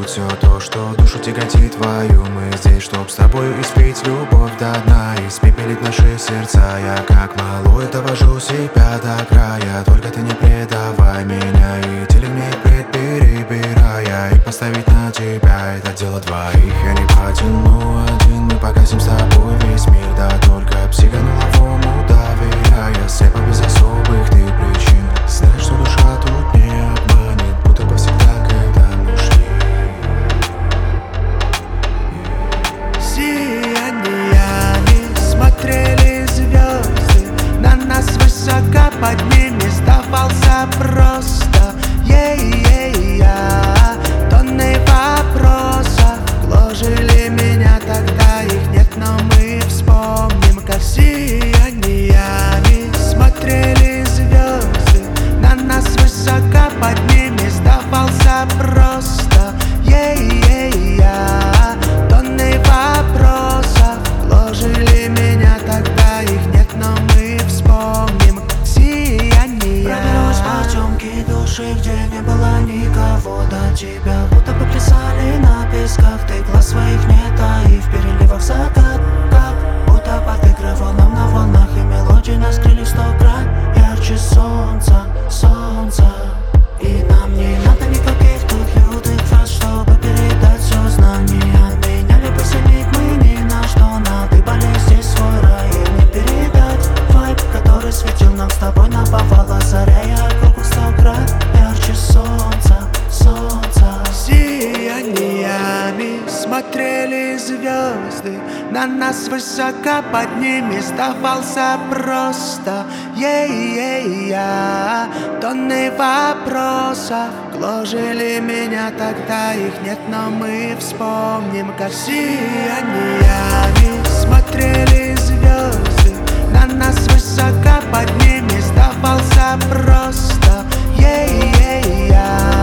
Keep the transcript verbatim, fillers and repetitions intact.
все то, что душу тяготит твою. Мы здесь, чтоб с тобою испить любовь до дна, испепелить наши сердца. Я как малой довожу себя до края, только ты не предавай меня и телегней пред перебирая, и поставить на тебя это дело двоих. Я не потяну один, мы погасим с тобой весь мир, да только психонуловому доверяя, слепо без особых ты причин. Знаешь, что душа тут не обманет, будто бы всегда к этому шли. Сияниями смотрели звезды, на нас высоко под ними сдавался просто ей-ей-я. Тонны вопросов гложили меня, тогда их нет, но мы вспомним, как сияниями смотрели звезды, на нас высоко под ними сдавался просто ей-ей-я. Тонны вопросов гложили меня, тогда их нет, но мы вспомним сияние. Пробилась потемки души, где не было никого до тебя, будто бы плясали на песках, ты глаз своих не таив, в переливах закат, как будто подыгрывал нам на волнах, и мелодии нас крыли сто крат ярче солнца, солнца. И нам не надо никаких тут лютых фраз, чтобы передать все знания. Меня ли поселить мы ни на что, надыбали здесь свой рай, и не передать вайб, который светил нам с тобой наповал, озаряя круг сто крат ярче солнца, солнца. Сияниями смотрели звезды, на нас высоко под ними сдавался просто ей-ей-я. Тонны вопросов гложили меня, тогда их нет, но мы вспомним, как сияниями смотрели звезды, на нас высоко под ними сдавался просто ей-ей-я.